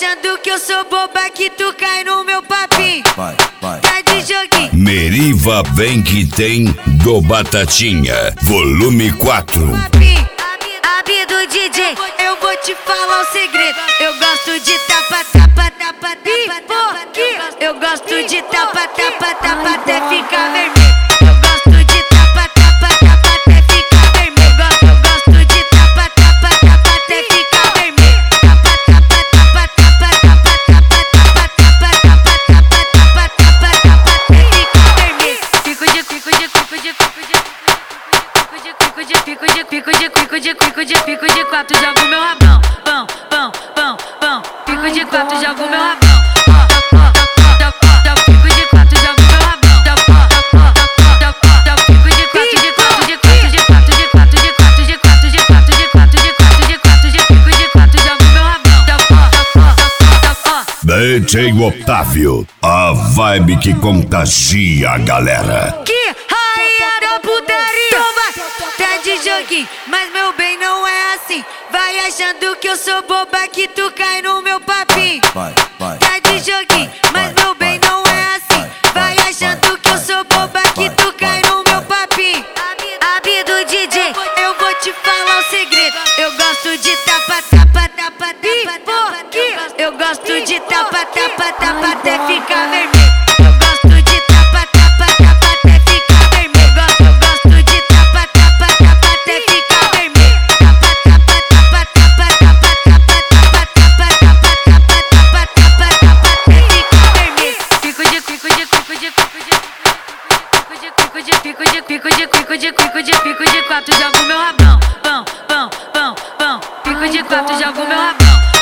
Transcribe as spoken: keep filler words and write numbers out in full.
achando que eu sou boba que tu cai no meu papinho. Vai, vai. Tá de joguinho. Meriva vem que tem do Batatinha, volume quatro. Papinho, Abi do D J, eu vou te falar um segredo. Eu gosto de tapa, tapa, tapa, tapa, tapa. Eu gosto de tapa, tapa, tapa até ficar vermelho. Eu gosto de tapa, tapa, tapa até ficar vermelho. Eu gosto de tapa, tapa, tapa até ficar vermelho. Tapa, tapa, tapa, tapa, tapa, tapa, tapa, tapa, tapa, tapa, tapa, tapa, tapa até ficar vermelho. Fico de, fico de, fico de, fico de, fico de, fico de, fico de, fico de, fico de, fico de quatro, jogo meu rabão, pão, pão, pão, pão. Fico de quatro, jogo meu rabão. Fico de quatro, jogo meu rabão. Fico de quatro, de quatro, de quatro, de quatro, de quatro, de quatro, de quatro, de quatro, de quatro, de quatro, de quatro, de fico de quatro, jogo meu rabão. D J Otávio, a vibe que contagia a galera. Que rainha da putaria, vai, tá de joguinho, mas meu bem não é assim. Vai achando que eu sou boba que tu cai no meu papinho. Vai, vai. Tá de joguinho, mas meu bem não é assim. Vai achando que eu sou boba que tu cai no meu papinho. Abi do D J, eu vou te falar um segredo. Eu gosto de tapa, tapa, tapa, tapa, tapa. Eu gosto de tapa, tapa, tapa até ficar vermelho. Eu gosto de tapa, tapa, tapa até ficar vermelho. Eu gosto de tapa, tapa, tapa até ficar vermelho. Tapa, tapa, tapa, tapa, tapa, tapa, tapa, tapa, tapa, tapa, tapa, tapa, tapa até ficar vermelho. Fico de, fico de, fico de, fico de, fico de, fico de, fico de, fico de, fico de, fico de quatro, jogo meu rabão, pão, pão, pão, pão. Fico de quatro, jogo meu rabão.